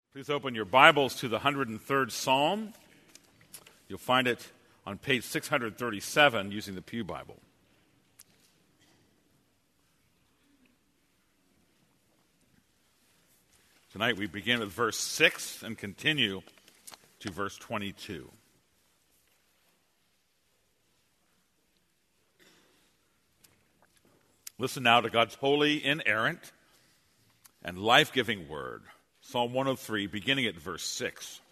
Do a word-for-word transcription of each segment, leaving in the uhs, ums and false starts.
Please open your Bibles to the one hundred third Psalm. You'll find it on page six hundred thirty-seven using the Pew Bible. Tonight we begin with verse six and continue to verse twenty-two. Listen now to God's holy, inerrant, and life-giving word. Psalm one oh three, beginning at verse six.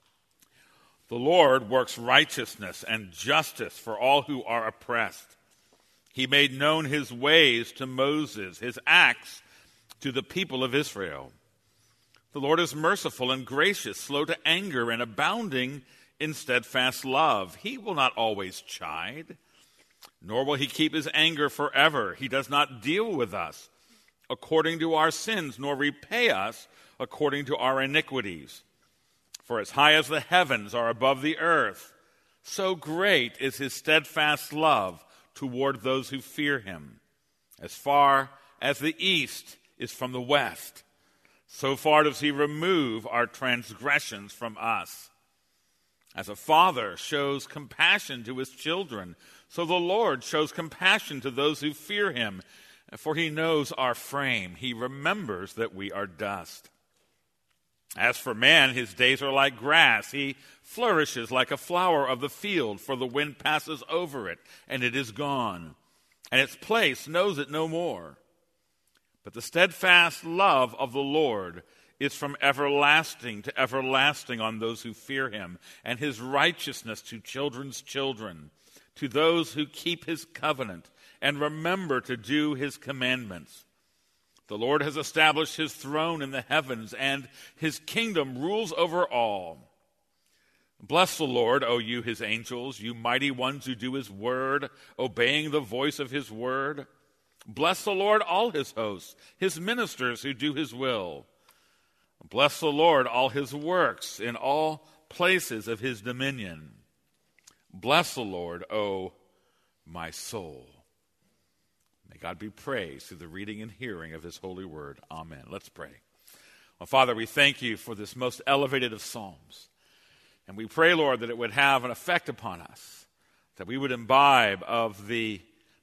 The Lord works righteousness and justice for all who are oppressed. He made known his ways to Moses, his acts to the people of Israel. The Lord is merciful and gracious, slow to anger, and abounding in steadfast love. He will not always chide, nor will he keep his anger forever. He does not deal with us according to our sins, nor repay us according to our iniquities. For as high as the heavens are above the earth, so great is his steadfast love toward those who fear him. As far as the east is from the west, so far does he remove our transgressions from us. As a father shows compassion to his children, so the Lord shows compassion to those who fear him. For he knows our frame. He remembers that we are dust. As for man, his days are like grass. He flourishes like a flower of the field, for the wind passes over it, and it is gone, and its place knows it no more. But the steadfast love of the Lord is from everlasting to everlasting on those who fear him, and his righteousness to children's children, to those who keep his covenant and remember to do his commandments. The Lord has established his throne in the heavens, and his kingdom rules over all. Bless the Lord, O you his angels, you mighty ones who do his word, obeying the voice of his word. Bless the Lord, all his hosts, his ministers who do his will. Bless the Lord, all his works in all places of his dominion. Bless the Lord, O my soul. May God be praised through the reading and hearing of his holy word. Amen. Let's pray. Well, Father, we thank you for this most elevated of psalms. And we pray, Lord, that it would have an effect upon us, that we would imbibe of the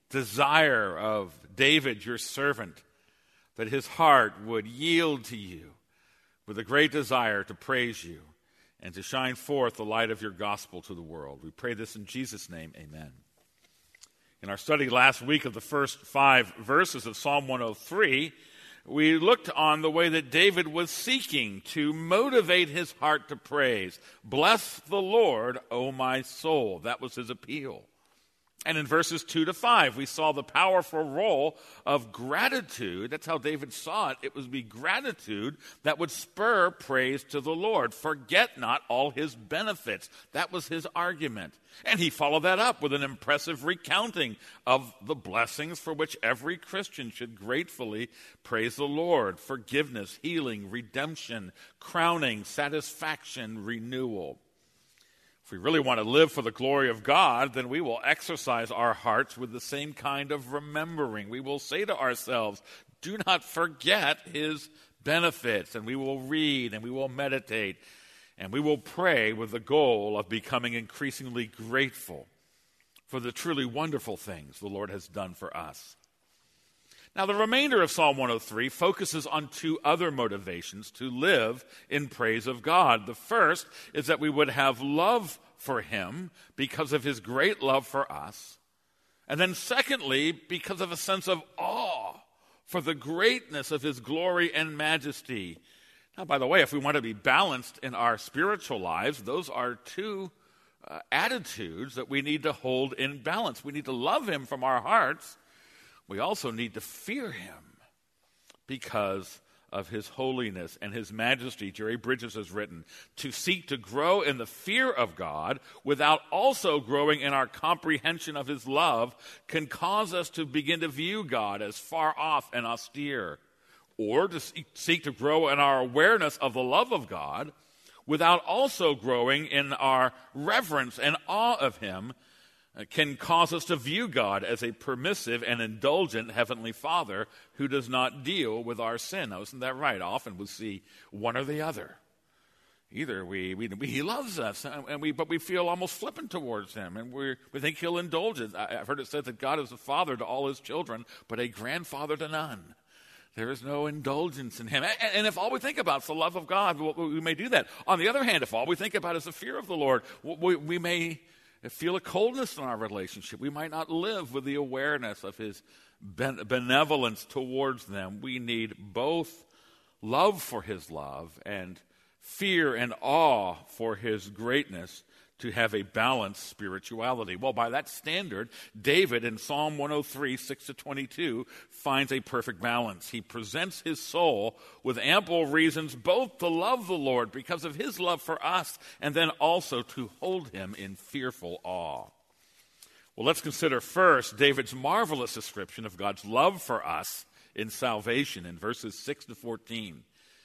desire of David, your servant, that his heart would yield to you with a great desire to praise you and to shine forth the light of your gospel to the world. We pray this in Jesus' name, amen. In our study last week of the first five verses of Psalm one oh three, we looked on the way that David was seeking to motivate his heart to praise. Bless the Lord, O my soul. That was his appeal. And in verses two to five, we saw the powerful role of gratitude. That's how David saw it. It was be gratitude that would spur praise to the Lord. Forget not all his benefits. That was his argument. And he followed that up with an impressive recounting of the blessings for which every Christian should gratefully praise the Lord. Forgiveness, healing, redemption, crowning, satisfaction, renewal. If we really want to live for the glory of God, then we will exercise our hearts with the same kind of remembering. We will say to ourselves, do not forget his benefits. And we will read and we will meditate and we will pray with the goal of becoming increasingly grateful for the truly wonderful things the Lord has done for us. Now, the remainder of Psalm one oh three focuses on two other motivations to live in praise of God. The first is that we would have love for him because of his great love for us. And then secondly, because of a sense of awe for the greatness of his glory and majesty. Now, by the way, if we want to be balanced in our spiritual lives, those are two uh, attitudes that we need to hold in balance. We need to love him from our hearts. We also need to fear him because of his holiness and his majesty. Jerry Bridges has written, to seek to grow in the fear of God without also growing in our comprehension of his love can cause us to begin to view God as far off and austere, or to seek to grow in our awareness of the love of God without also growing in our reverence and awe of him can cause us to view God as a permissive and indulgent Heavenly Father who does not deal with our sin. Now, isn't that right? Often we see one or the other. Either we, we, we he loves us, and we but we feel almost flippant towards him, and we we think he'll indulge us. I, I've heard it said that God is a father to all his children, but a grandfather to none. There is no indulgence in him. And, and if all we think about is the love of God, we, we may do that. On the other hand, if all we think about is the fear of the Lord, we, we may feel a coldness in our relationship. We might not live with the awareness of his benevolence towards them. We need both love for his love and fear and awe for his greatness to have a balanced spirituality. Well, by that standard, David in Psalm one oh three, six to twenty-two, finds a perfect balance. He presents his soul with ample reasons both to love the Lord because of his love for us, and then also to hold him in fearful awe. Well, let's consider first David's marvelous description of God's love for us in salvation in verses six to fourteen.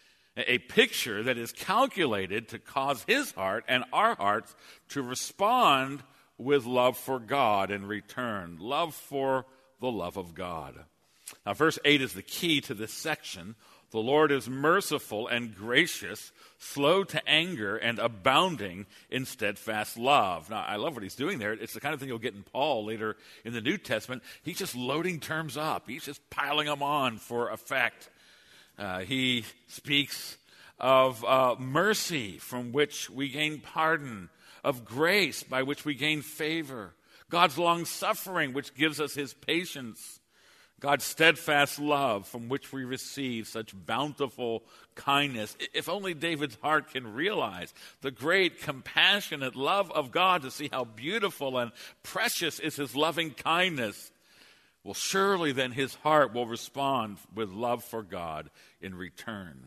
A picture that is calculated to cause his heart and our hearts to respond with love for God in return. Love for the love of God. Now, verse eight is the key to this section. The Lord is merciful and gracious, slow to anger, and abounding in steadfast love. Now, I love what he's doing there. It's the kind of thing you'll get in Paul later in the New Testament. He's just loading terms up. He's just piling them on for effect. Uh, he speaks of uh, mercy from which we gain pardon, of grace by which we gain favor, God's long-suffering which gives us his patience, God's steadfast love from which we receive such bountiful kindness. If only David's heart can realize the great compassionate love of God, to see how beautiful and precious is his loving kindness, well, surely then his heart will respond with love for God in return.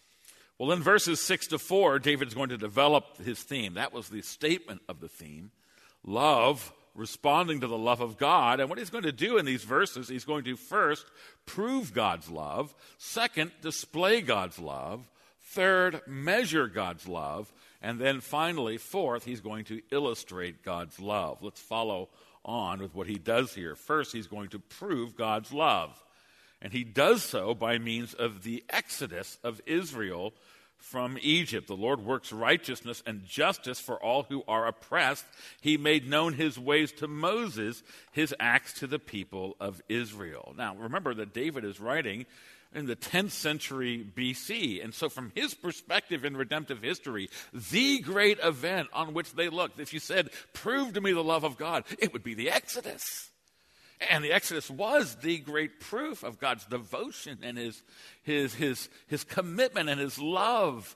Well, in verses six to four, David's going to develop his theme. That was the statement of the theme. Love, responding to the love of God. And what he's going to do in these verses, he's going to first prove God's love. Second, display God's love. Third, measure God's love. And then finally, fourth, he's going to illustrate God's love. Let's follow on with what he does here. First, he's going to prove God's love. And he does so by means of the exodus of Israel from Egypt. The Lord works righteousness and justice for all who are oppressed. He made known his ways to Moses, his acts to the people of Israel. Now, remember that David is writing in the tenth century B C. And so from his perspective in redemptive history, the great event on which they looked, if you said, prove to me the love of God, it would be the Exodus. And the Exodus was the great proof of God's devotion and his, his, his, his commitment and his love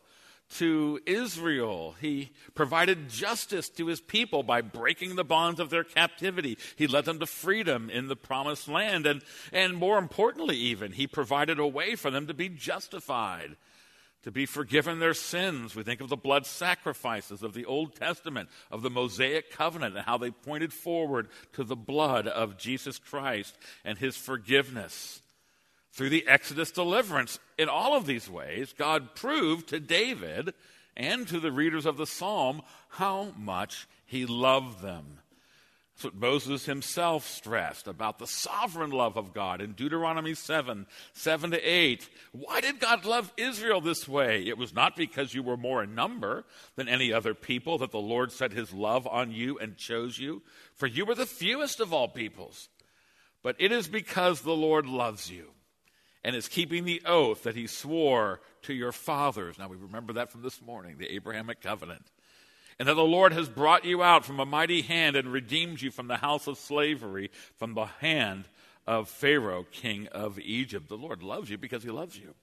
to Israel. He provided justice to his people by breaking the bonds of their captivity. He led them to freedom in the promised land. And, and more importantly even, he provided a way for them to be justified, to be forgiven their sins. We think of the blood sacrifices of the Old Testament, of the Mosaic covenant, and how they pointed forward to the blood of Jesus Christ and his forgiveness. Through the Exodus deliverance, in all of these ways, God proved to David and to the readers of the Psalm how much he loved them. That's what Moses himself stressed about the sovereign love of God in Deuteronomy seven, seven to eight. Why did God love Israel this way? It was not because you were more in number than any other people that the Lord set his love on you and chose you, for you were the fewest of all peoples. But it is because the Lord loves you and is keeping the oath that he swore to your fathers. Now we remember that from this morning, the Abrahamic covenant. And that the Lord has brought you out from a mighty hand and redeemed you from the house of slavery, from the hand of Pharaoh, king of Egypt. The Lord loves you because he loves you.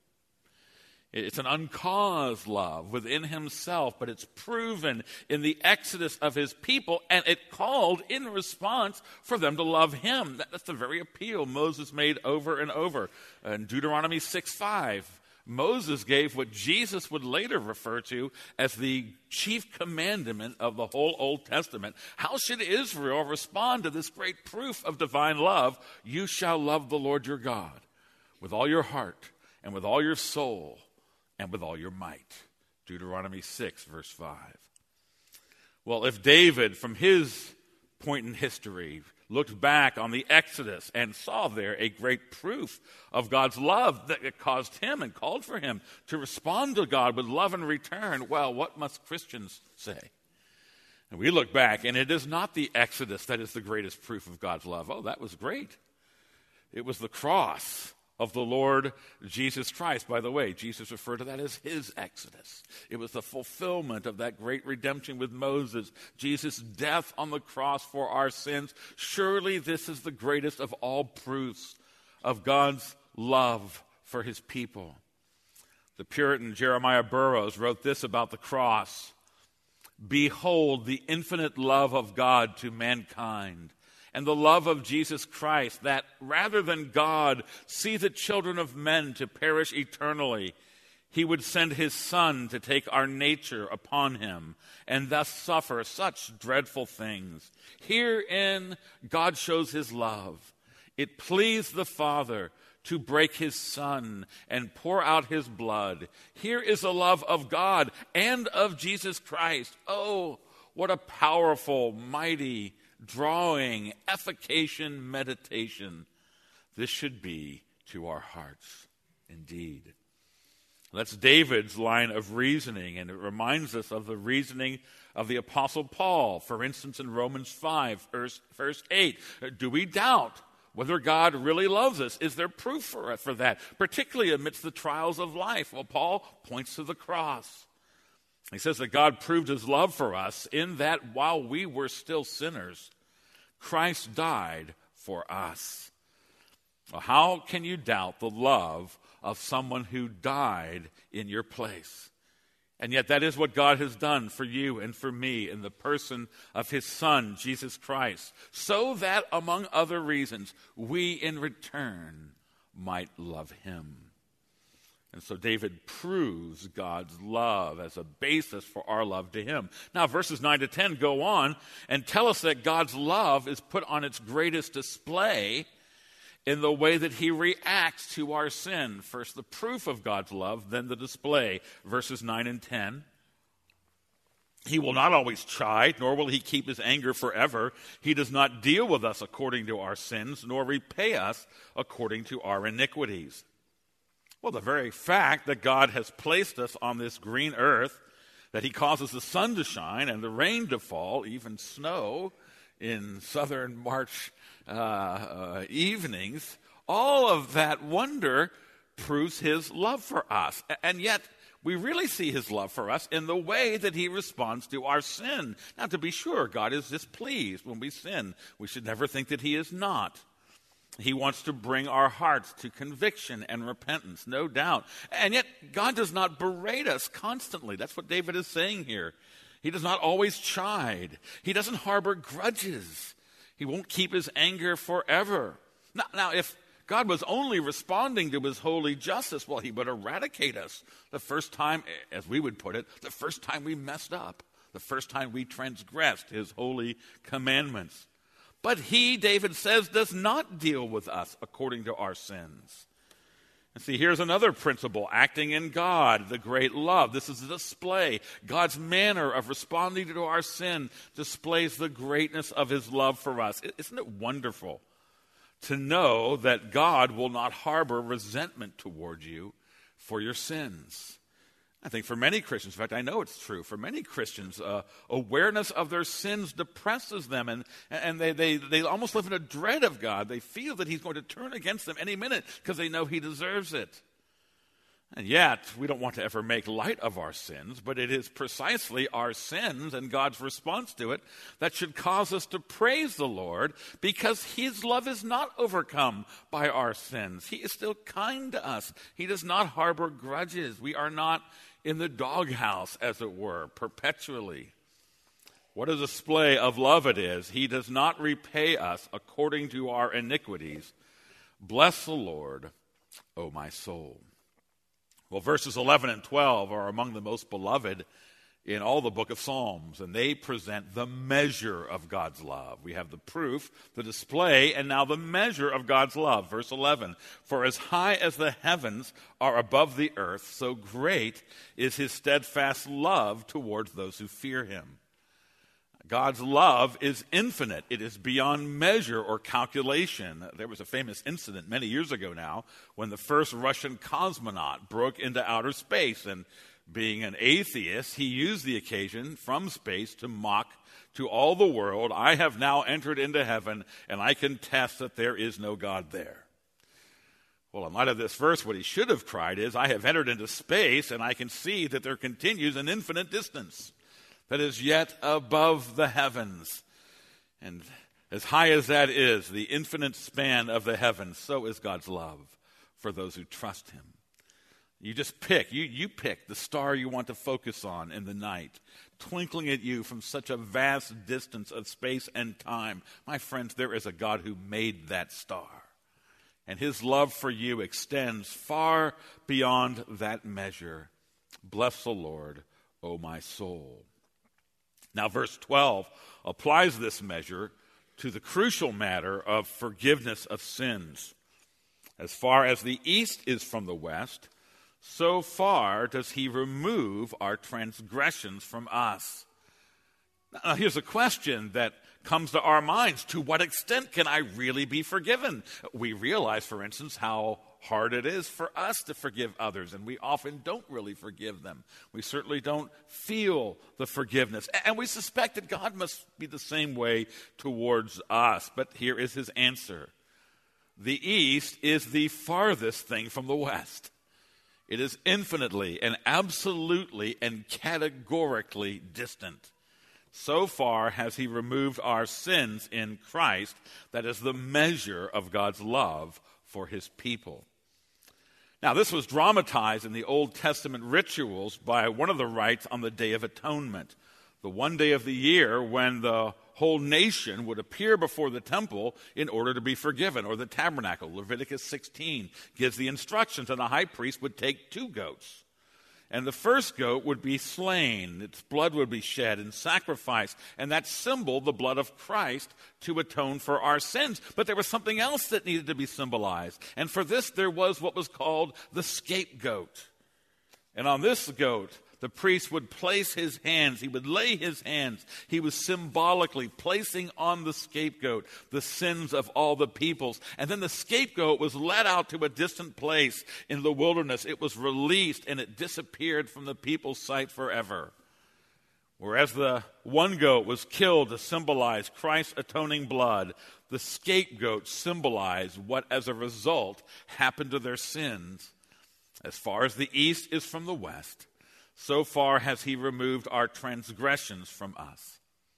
It's an uncaused love within himself, but it's proven in the exodus of his people, and it called in response for them to love him. That's the very appeal Moses made over and over. In Deuteronomy six five, Moses gave what Jesus would later refer to as the chief commandment of the whole Old Testament. How should Israel respond to this great proof of divine love? You shall love the Lord your God with all your heart and with all your soul and with all your might. Deuteronomy six, verse five. Well, if David, from his point in history, looked back on the Exodus and saw there a great proof of God's love that it caused him and called for him to respond to God with love in return, well, what must Christians say? And we look back, and it is not the Exodus that is the greatest proof of God's love. Oh, that was great. It was the cross of the Lord Jesus Christ. By the way, Jesus referred to that as his Exodus. It was the fulfillment of that great redemption with Moses, Jesus' death on the cross for our sins. Surely this is the greatest of all proofs of God's love for his people. The Puritan Jeremiah Burroughs wrote this about the cross: "Behold the infinite love of God to mankind, and the love of Jesus Christ, that rather than God see the children of men to perish eternally, he would send his Son to take our nature upon him and thus suffer such dreadful things. Herein God shows his love. It pleased the Father to break his Son and pour out his blood. Here is the love of God and of Jesus Christ. Oh, what a powerful, mighty, drawing, efficacious meditation this should be to our hearts indeed." That's David's line of reasoning, and it reminds us of the reasoning of the Apostle Paul. For instance, in Romans five, verse, verse eight, do we doubt whether God really loves us? Is there proof for, for that, particularly amidst the trials of life? Well, Paul points to the cross. He says that God proved his love for us in that while we were still sinners, Christ died for us. Well, how can you doubt the love of someone who died in your place? And yet that is what God has done for you and for me in the person of his Son, Jesus Christ, so that, among other reasons, we in return might love him. And so David proves God's love as a basis for our love to him. Now, verses nine to ten go on and tell us that God's love is put on its greatest display in the way that he reacts to our sin. First, the proof of God's love, then the display. Verses nine and ten. He will not always chide, nor will he keep his anger forever. He does not deal with us according to our sins, nor repay us according to our iniquities. Well, the very fact that God has placed us on this green earth, that he causes the sun to shine and the rain to fall, even snow in southern March uh, uh, evenings, all of that wonder proves his love for us. And yet, we really see his love for us in the way that he responds to our sin. Now, to be sure, God is displeased when we sin. We should never think that he is not. He wants to bring our hearts to conviction and repentance, no doubt. And yet, God does not berate us constantly. That's what David is saying here. He does not always chide. He doesn't harbor grudges. He won't keep his anger forever. Now, now, if God was only responding to his holy justice, well, he would eradicate us the first time, as we would put it, the first time we messed up, the first time we transgressed his holy commandments. But he, David says, does not deal with us according to our sins. And see, here's another principle, acting in God, the great love. This is a display. God's manner of responding to our sin displays the greatness of his love for us. Isn't it wonderful to know that God will not harbor resentment toward you for your sins? I think for many Christians, in fact, I know it's true, for many Christians, uh, awareness of their sins depresses them, and, and they, they, they almost live in a dread of God. They feel that he's going to turn against them any minute because they know he deserves it. And yet, we don't want to ever make light of our sins, but it is precisely our sins and God's response to it that should cause us to praise the Lord, because his love is not overcome by our sins. He is still kind to us. He does not harbor grudges. We are not in the doghouse, as it were, perpetually. What a display of love it is. He does not repay us according to our iniquities. Bless the Lord, O my soul. Well, verses eleven and twelve are among the most beloved in all the book of Psalms, and they present the measure of God's love. We have the proof, the display, and now the measure of God's love. Verse eleven, for as high as the heavens are above the earth, so great is his steadfast love towards those who fear him. God's love is infinite. It is beyond measure or calculation. There was a famous incident many years ago now when the first Russian cosmonaut broke into outer space, and being an atheist, he used the occasion from space to mock to all the world, "I have now entered into heaven, and I can test that there is no God there." Well, in light of this verse, what he should have cried is, "I have entered into space, and I can see that there continues an infinite distance that is yet above the heavens." And as high as that is, the infinite span of the heavens, so is God's love for those who trust him. You just pick, you, you pick the star you want to focus on in the night, twinkling at you from such a vast distance of space and time. My friends, there is a God who made that star, and his love for you extends far beyond that measure. Bless the Lord, O my soul. Now, verse twelve applies this measure to the crucial matter of forgiveness of sins. As far as the east is from the west, so far does he remove our transgressions from us. Now, here's a question that comes to our minds. To what extent can I really be forgiven? We realize, for instance, how hard it is for us to forgive others, and we often don't really forgive them. We certainly don't feel the forgiveness, and we suspect that God must be the same way towards us. But here is his answer. The east is the farthest thing from the west. It is infinitely and absolutely and categorically distant. So far has he removed our sins in Christ. That is the measure of God's love for his people. Now, this was dramatized in the Old Testament rituals by one of the rites on the Day of Atonement, the one day of the year when the whole nation would appear before the temple in order to be forgiven, or the tabernacle. Leviticus sixteen gives the instructions, and the high priest would take two goats. And the first goat would be slain, its blood would be shed and sacrificed, and that symbolized the blood of Christ to atone for our sins. But there was something else that needed to be symbolized, and for this there was what was called the scapegoat. And on this goat, the priest would place his hands, he would lay his hands, he was symbolically placing on the scapegoat the sins of all the peoples. And then the scapegoat was led out to a distant place in the wilderness. It was released and it disappeared from the people's sight forever. Whereas the one goat was killed to symbolize Christ's atoning blood, the scapegoat symbolized what, as a result, happened to their sins. As far as the east is from the west, so far has he removed our transgressions from us.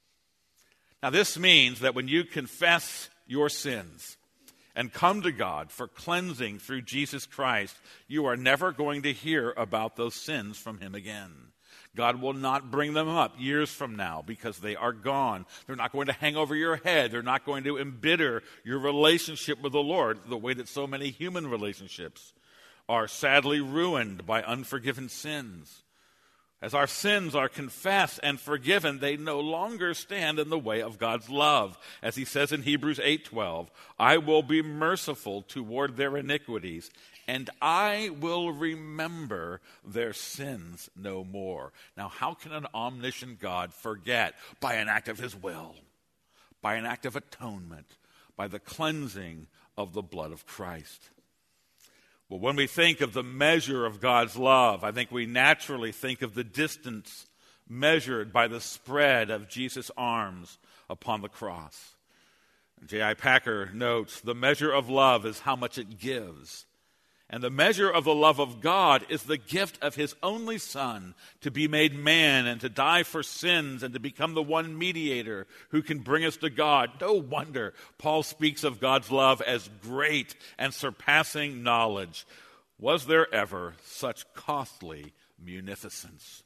Now, this means that when you confess your sins and come to God for cleansing through Jesus Christ, you are never going to hear about those sins from him again. God will not bring them up years from now because they are gone. They're not going to hang over your head. They're not going to embitter your relationship with the Lord the way that so many human relationships are sadly ruined by unforgiven sins. As our sins are confessed and forgiven, they no longer stand in the way of God's love. As he says in Hebrews eight twelve, "I will be merciful toward their iniquities, and I will remember their sins no more." Now, how can an omniscient God forget? By an act of his will, by an act of atonement, by the cleansing of the blood of Christ. Well, when we think of the measure of God's love, I think we naturally think of the distance measured by the spread of Jesus' arms upon the cross. J I Packer notes, the measure of love is how much it gives. And the measure of the love of God is the gift of his only Son to be made man and to die for sins and to become the one mediator who can bring us to God. No wonder Paul speaks of God's love as great and surpassing knowledge. Was there ever such costly munificence?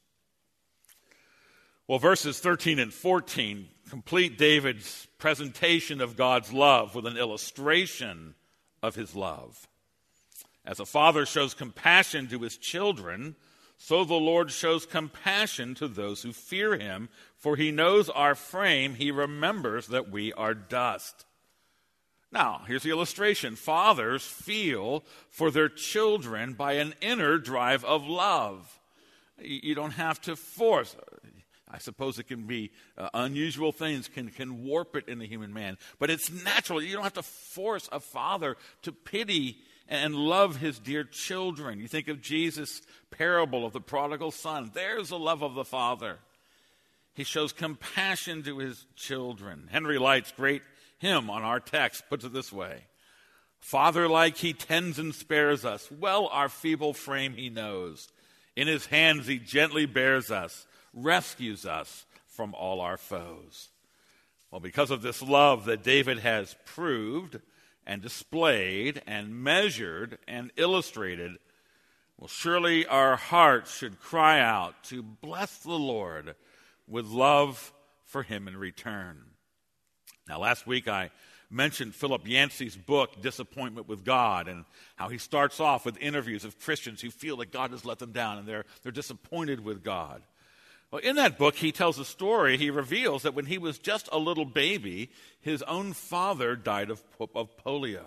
Well, verses thirteen and fourteen complete David's presentation of God's love with an illustration of his love. As a father shows compassion to his children, so the Lord shows compassion to those who fear him, for he knows our frame, he remembers that we are dust. Now, here's the illustration. Fathers feel for their children by an inner drive of love. You don't have to force. I suppose it can be uh, unusual things can, can warp it in the human man. But it's natural. You don't have to force a father to pity and love his dear children. You think of Jesus' parable of the prodigal son. There's the love of the father. He shows compassion to his children. Henry Light's great hymn on our text puts it this way. Father-like he tends and spares us. Well our feeble frame he knows. In his hands he gently bears us, rescues us from all our foes. Well, because of this love that David has proved and displayed and measured and illustrated, well, surely our hearts should cry out to bless the Lord with love for him in return. Now, last week I mentioned Philip Yancey's book, Disappointment with God, and how he starts off with interviews of Christians who feel that God has let them down and they're, they're disappointed with God. Well, in that book, he tells a story. He reveals that when he was just a little baby, his own father died of, of polio.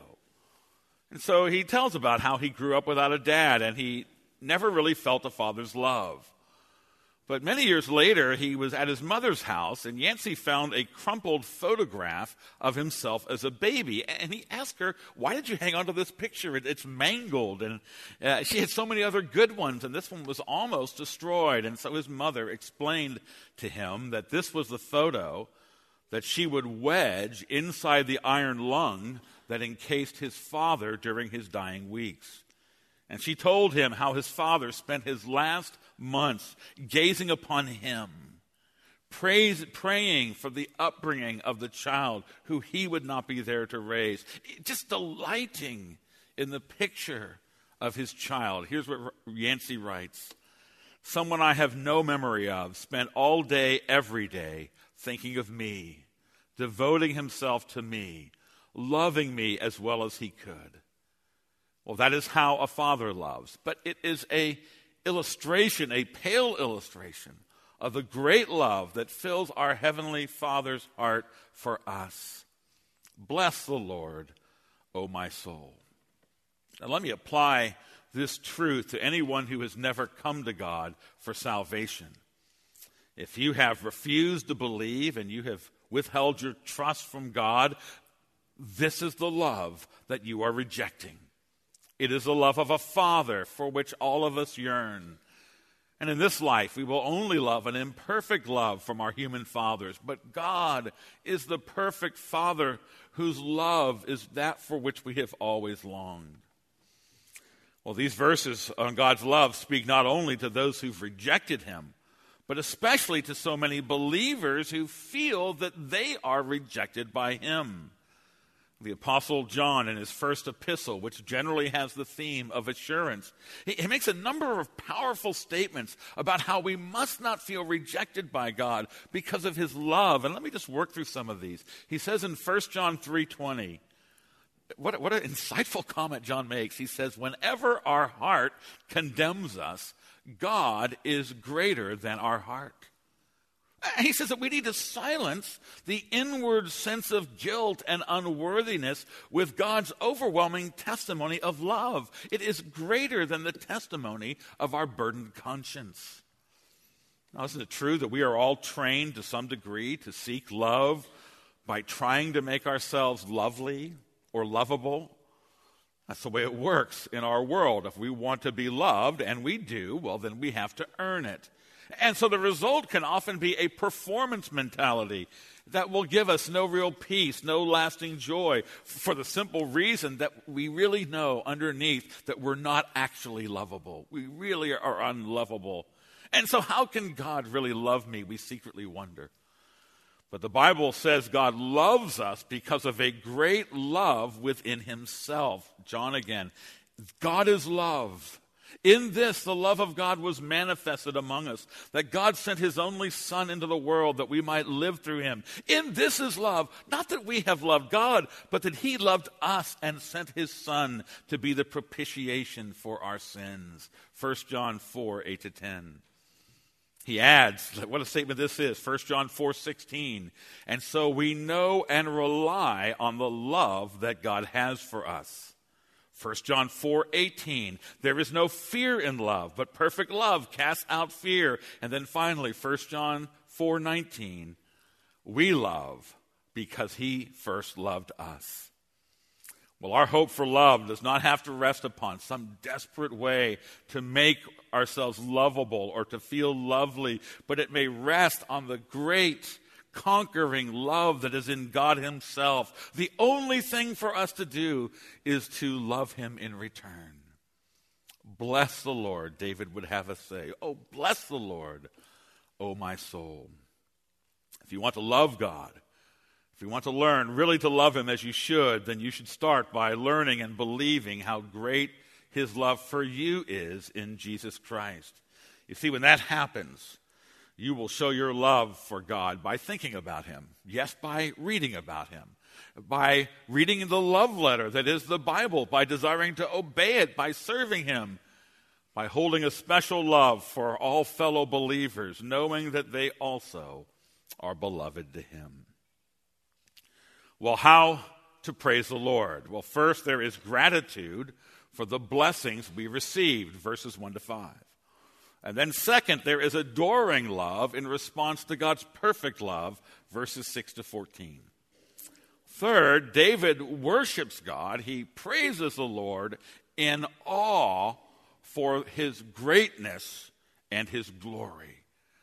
And so he tells about how he grew up without a dad, and he never really felt a father's love. But many years later, he was at his mother's house, and Yancey found a crumpled photograph of himself as a baby. And he asked her, why did you hang on to this picture? It, it's mangled. And uh, she had so many other good ones, and this one was almost destroyed. And so his mother explained to him that this was the photo that she would wedge inside the iron lung that encased his father during his dying weeks. And she told him how his father spent his last months gazing upon him, praise, praying for the upbringing of the child who he would not be there to raise, just delighting in the picture of his child. Here's what Yancey writes. Someone I have no memory of spent all day, every day, thinking of me, devoting himself to me, loving me as well as he could. Well, that is how a father loves. But it is a illustration, a pale illustration of the great love that fills our Heavenly Father's heart for us. Bless the Lord, O my soul. Now let me apply this truth to anyone who has never come to God for salvation. If you have refused to believe and you have withheld your trust from God, this is the love that you are rejecting. It is the love of a father for which all of us yearn. And in this life, we will only love an imperfect love from our human fathers. But God is the perfect Father whose love is that for which we have always longed. Well, these verses on God's love speak not only to those who've rejected him, but especially to so many believers who feel that they are rejected by him. The Apostle John, in his first epistle, which generally has the theme of assurance, he, he makes a number of powerful statements about how we must not feel rejected by God because of his love. And let me just work through some of these. He says in First John three twenty, what, what an insightful comment John makes. He says, whenever our heart condemns us, God is greater than our heart. He says that we need to silence the inward sense of guilt and unworthiness with God's overwhelming testimony of love. It is greater than the testimony of our burdened conscience. Now, isn't it true that we are all trained to some degree to seek love by trying to make ourselves lovely or lovable? That's the way it works in our world. If we want to be loved, and we do, well, then we have to earn it. And so the result can often be a performance mentality that will give us no real peace, no lasting joy, for the simple reason that we really know underneath that we're not actually lovable. We really are unlovable. And so how can God really love me? We secretly wonder. But the Bible says God loves us because of a great love within himself. John again. God is love. In this, the love of God was manifested among us, that God sent his only Son into the world that we might live through him. In this is love, not that we have loved God, but that he loved us and sent his Son to be the propitiation for our sins. First John four, eight to ten. He adds, what a statement this is, First John four sixteen. And so we know and rely on the love that God has for us. First John four eighteen, there is no fear in love, but perfect love casts out fear. And then finally, First John four nineteen, we love because he first loved us. Well, our hope for love does not have to rest upon some desperate way to make ourselves lovable or to feel lovely, but it may rest on the great conquering love that is in God himself. The only thing for us to do is to love him in return. Bless the Lord, David would have us say. Oh, bless the Lord, oh my soul. If you want to love God, if you want to learn really to love him as you should, then you should start by learning and believing how great his love for you is in Jesus Christ. You see, when that happens, you will show your love for God by thinking about him. Yes, by reading about him. By reading the love letter that is the Bible. By desiring to obey it. By serving him. By holding a special love for all fellow believers, knowing that they also are beloved to him. Well, how to praise the Lord? Well, first there is gratitude for the blessings we received, verses one to five. And then second, there is adoring love in response to God's perfect love, verses six to fourteen. Third, David worships God. He praises the Lord in awe for his greatness and his glory.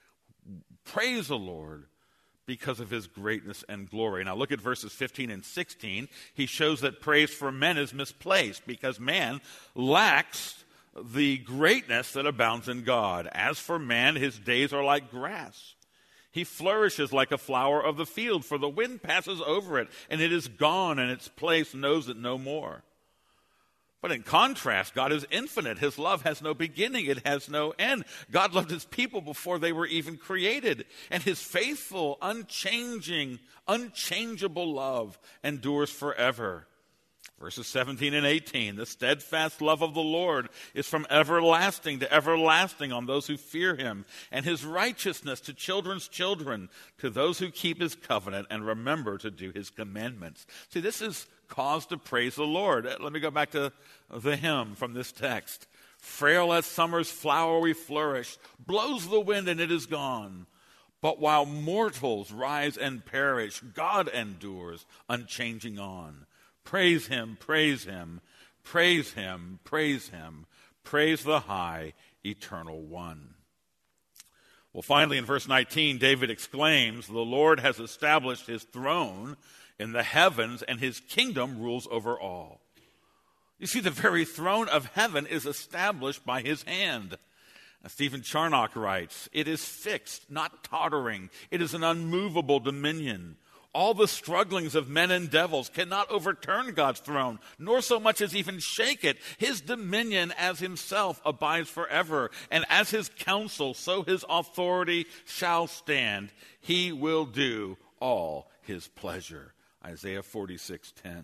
Praise the Lord because of his greatness and glory. Now look at verses fifteen and sixteen. He shows that praise for men is misplaced because man lacks the greatness that abounds in God. As for man, his days are like grass. He flourishes like a flower of the field, for the wind passes over it, and it is gone, and its place knows it no more. But in contrast, God is infinite. His love has no beginning. It has no end. God loved his people before they were even created. And his faithful, unchanging, unchangeable love endures forever. Verses seventeen and eighteen, the steadfast love of the Lord is from everlasting to everlasting on those who fear him, and his righteousness to children's children, to those who keep his covenant and remember to do his commandments. See, this is cause to praise the Lord. Let me go back to the hymn from this text. Frail as summer's flower we flourish, blows the wind and it is gone. But while mortals rise and perish, God endures, unchanging on. Praise him, praise him, praise him, praise him, praise the high, eternal one. Well, finally, in verse nineteen, David exclaims, the Lord has established his throne in the heavens, and his kingdom rules over all. You see, the very throne of heaven is established by his hand. As Stephen Charnock writes, it is fixed, not tottering. It is an unmovable dominion. All the strugglings of men and devils cannot overturn God's throne, nor so much as even shake it. His dominion as himself abides forever, and as his counsel, so his authority shall stand. He will do all his pleasure. Isaiah forty-six ten.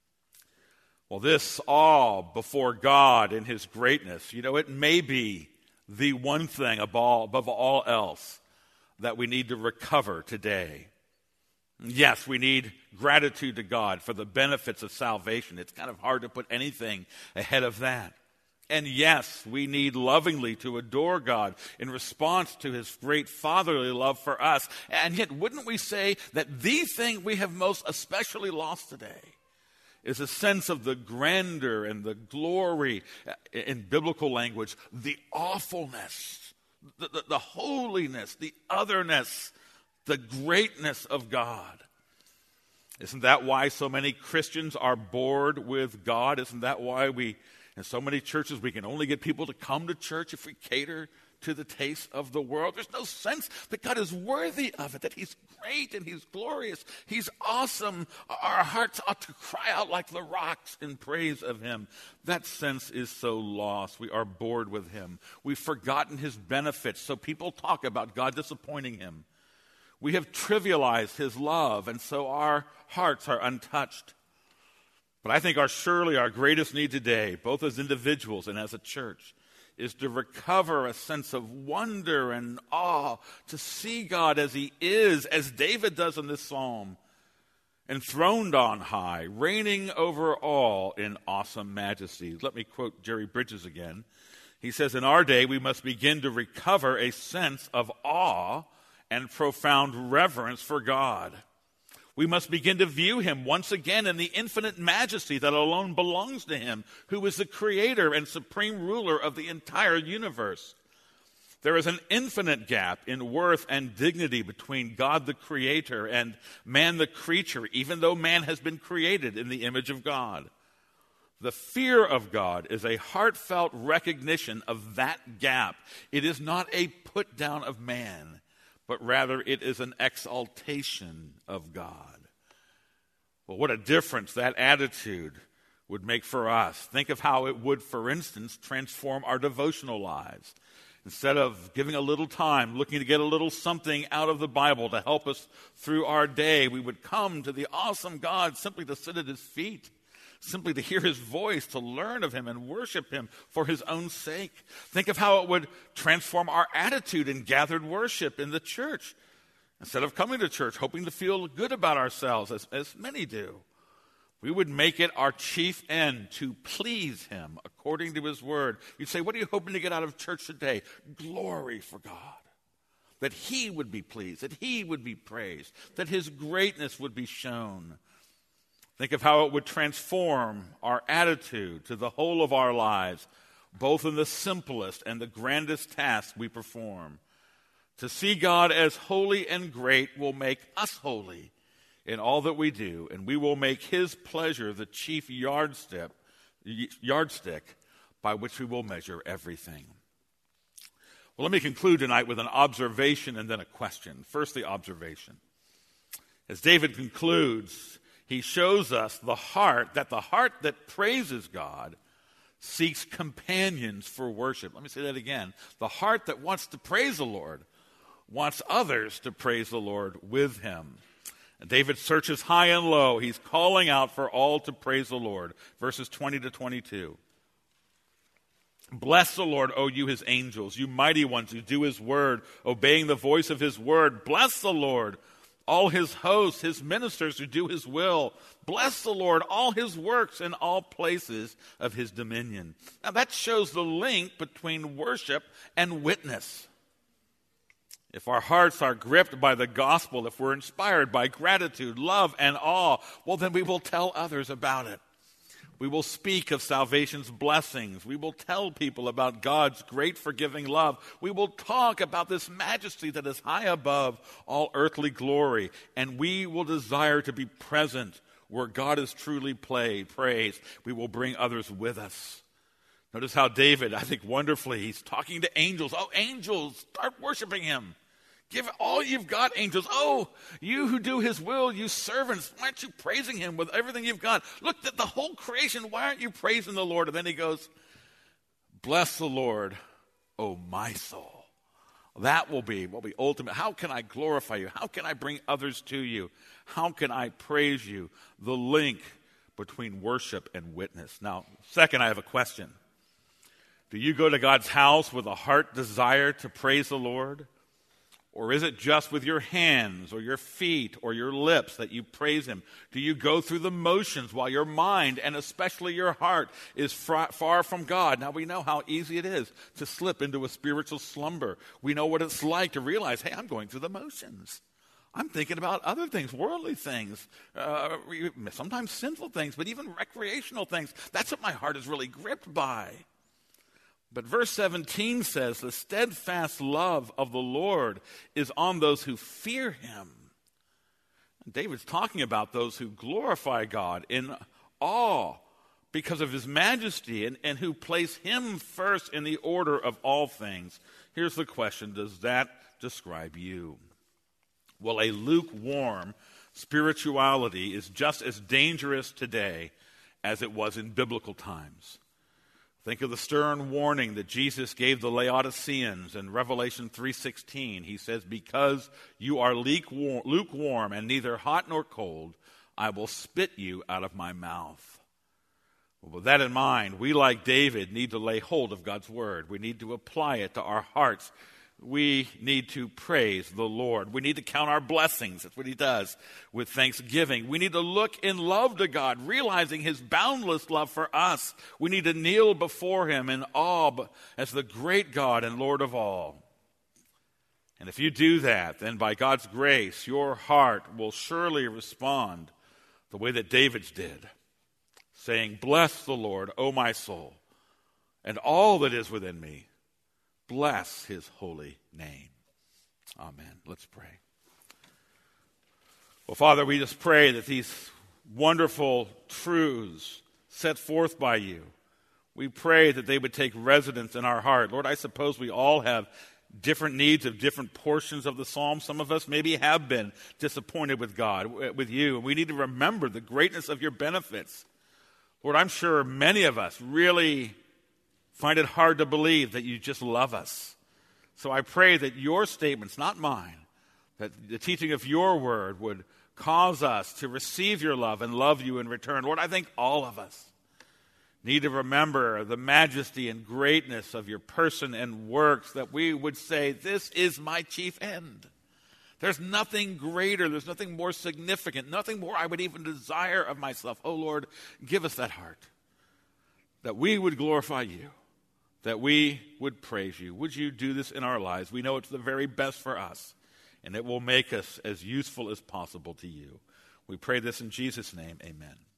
Well, this awe before God in his greatness, you know, it may be the one thing above all else that we need to recover today. Yes, we need gratitude to God for the benefits of salvation. It's kind of hard to put anything ahead of that. And yes, we need lovingly to adore God in response to his great fatherly love for us. And yet, wouldn't we say that the thing we have most especially lost today is a sense of the grandeur and the glory, in biblical language, the awfulness, the, the, the holiness, the otherness, the greatness of God. Isn't that why so many Christians are bored with God? Isn't that why we, in so many churches, we can only get people to come to church if we cater to the taste of the world? There's no sense that God is worthy of it, that he's great and he's glorious, he's awesome. Our hearts ought to cry out like the rocks in praise of him. That sense is so lost. We are bored with him. We've forgotten his benefits, so people talk about God disappointing him. We have trivialized his love, and so our hearts are untouched. But I think our surely our greatest need today, both as individuals and as a church, is to recover a sense of wonder and awe, to see God as he is, as David does in this psalm, enthroned on high, reigning over all in awesome majesty. Let me quote Jerry Bridges again. He says, in our day, we must begin to recover a sense of awe and profound reverence for God. We must begin to view him once again in the infinite majesty that alone belongs to him, who is the creator and supreme ruler of the entire universe. There is an infinite gap in worth and dignity between God the creator and man the creature, even though man has been created in the image of God. The fear of God is a heartfelt recognition of that gap. It is not a put down of man, but rather it is an exaltation of God. Well, what a difference that attitude would make for us. Think of how it would, for instance, transform our devotional lives. Instead of giving a little time, looking to get a little something out of the Bible to help us through our day, we would come to the awesome God simply to sit at his feet, simply to hear his voice, to learn of him and worship him for his own sake. Think of how it would transform our attitude in gathered worship in the church. Instead of coming to church hoping to feel good about ourselves, as, as many do, we would make it our chief end to please him according to his word. You'd say, what are you hoping to get out of church today? Glory for God. That he would be pleased, that he would be praised, that his greatness would be shown. Think of how it would transform our attitude to the whole of our lives, both in the simplest and the grandest tasks we perform. To see God as holy and great will make us holy in all that we do, and we will make his pleasure the chief yardstick, yardstick by which we will measure everything. Well, let me conclude tonight with an observation and then a question. First, the observation. As David concludes, he shows us the heart, that the heart that praises God seeks companions for worship. Let me say that again. The heart that wants to praise the Lord wants others to praise the Lord with him. And David searches high and low. He's calling out for all to praise the Lord. Verses twenty to twenty-two. Bless the Lord, O you his angels, you mighty ones who do his word, obeying the voice of his word. Bless the Lord, all his hosts, his ministers who do his will. Bless the Lord, all his works in all places of his dominion. Now that shows the link between worship and witness. If our hearts are gripped by the gospel, if we're inspired by gratitude, love, and awe, well, then we will tell others about it. We will speak of salvation's blessings. We will tell people about God's great forgiving love. We will talk about this majesty that is high above all earthly glory. And we will desire to be present where God is truly played, praised. We will bring others with us. Notice how David, I think wonderfully, he's talking to angels. Oh, angels, start worshiping him. Give all you've got, angels. Oh, you who do his will, you servants, why aren't you praising him with everything you've got? Look at the whole creation. Why aren't you praising the Lord? And then he goes, bless the Lord, oh my soul. That will be, will be ultimate. How can I glorify you? How can I bring others to you? How can I praise you? The link between worship and witness. Now, second, I have a question. Do you go to God's house with a heart desire to praise the Lord? Or is it just with your hands or your feet or your lips that you praise him? Do you go through the motions while your mind and especially your heart is far from God? Now we know how easy it is to slip into a spiritual slumber. We know what it's like to realize, hey, I'm going through the motions. I'm thinking about other things, worldly things, uh, sometimes sinful things, but even recreational things. That's what my heart is really gripped by. But verse seventeen says, the steadfast love of the Lord is on those who fear him. And David's talking about those who glorify God in awe because of his majesty and, and who place him first in the order of all things. Here's the question, does that describe you? Well, a lukewarm spirituality is just as dangerous today as it was in biblical times. Think of the stern warning that Jesus gave the Laodiceans in Revelation three sixteen. He says, because you are lukewarm and neither hot nor cold, I will spit you out of my mouth. Well, with that in mind, we, like David, need to lay hold of God's word. We need to apply it to our hearts. we need to praise the Lord. We need to count our blessings. That's what he does with thanksgiving. We need to look in love to God, realizing his boundless love for us. We need to kneel before him in awe as the great God and Lord of all. And if you do that, then by God's grace, your heart will surely respond the way that David's did, saying, "Bless the Lord, O my soul, and all that is within me. Bless his holy name." Amen. Let's pray. Well, Father, we just pray that these wonderful truths set forth by you, we pray that they would take residence in our heart. Lord, I suppose we all have different needs of different portions of the psalm. Some of us maybe have been disappointed with God, with you. We need to remember the greatness of your benefits. Lord, I'm sure many of us really find it hard to believe that you just love us. So I pray that your statements, not mine, that the teaching of your word would cause us to receive your love and love you in return. Lord, I think all of us need to remember the majesty and greatness of your person and works, that we would say, this is my chief end. There's nothing greater, there's nothing more significant, nothing more I would even desire of myself. Oh Lord, give us that heart, that we would glorify you, that we would praise you. Would you do this in our lives? We know it's the very best for us, and it will make us as useful as possible to you. We pray this in Jesus' name, amen.